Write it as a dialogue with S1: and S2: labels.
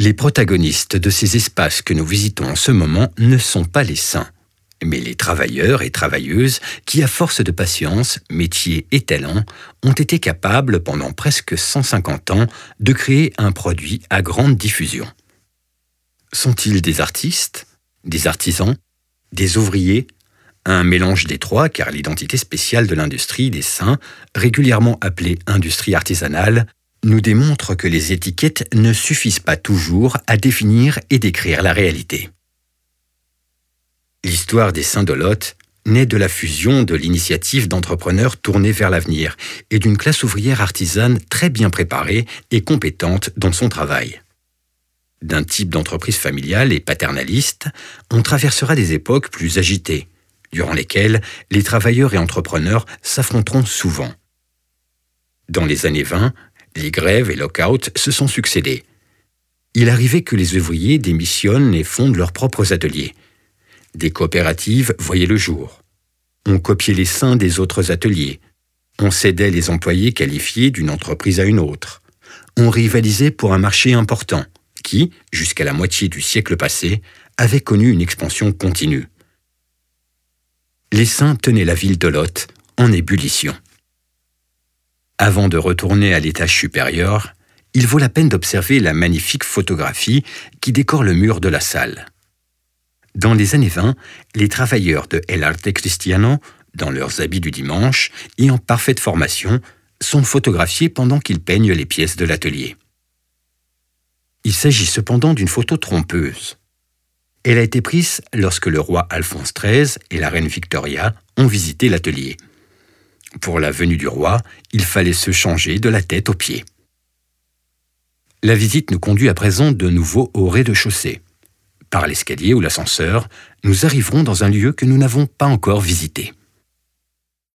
S1: Les protagonistes de ces espaces que nous visitons en ce moment ne sont pas les saints, mais les travailleurs et travailleuses qui, à force de patience, métier et talent, ont été capables, pendant presque 150 ans, de créer un produit à grande diffusion. Sont-ils des artistes, des artisans, des ouvriers? Un mélange des trois, car l'identité spéciale de l'industrie des saints, régulièrement appelée industrie artisanale, nous démontre que les étiquettes ne suffisent pas toujours à définir et décrire la réalité. L'histoire des saints de Lot naît de la fusion de l'initiative d'entrepreneurs tournés vers l'avenir et d'une classe ouvrière artisane très bien préparée et compétente dans son travail. D'un type d'entreprise familiale et paternaliste, on traversera des époques plus agitées, durant lesquelles les travailleurs et entrepreneurs s'affronteront souvent. Dans les années 20, les grèves et lock-out se sont succédés. Il arrivait que les ouvriers démissionnent et fondent leurs propres ateliers. Des coopératives voyaient le jour. On copiait les seins des autres ateliers. On cédait les employés qualifiés d'une entreprise à une autre. On rivalisait pour un marché important qui, jusqu'à la moitié du siècle passé, avait connu une expansion continue. Les saints tenaient la ville de Lot en ébullition. Avant de retourner à l'étage supérieur, il vaut la peine d'observer la magnifique photographie qui décore le mur de la salle. Dans les années 20, les travailleurs de El Arte Cristiano, dans leurs habits du dimanche et en parfaite formation, sont photographiés pendant qu'ils peignent les pièces de l'atelier. Il s'agit cependant d'une photo trompeuse. Elle a été prise lorsque le roi Alphonse XIII et la reine Victoria ont visité l'atelier. Pour la venue du roi, il fallait se changer de la tête aux pieds. La visite nous conduit à présent de nouveau au rez-de-chaussée. Par l'escalier ou l'ascenseur, nous arriverons dans un lieu que nous n'avons pas encore visité.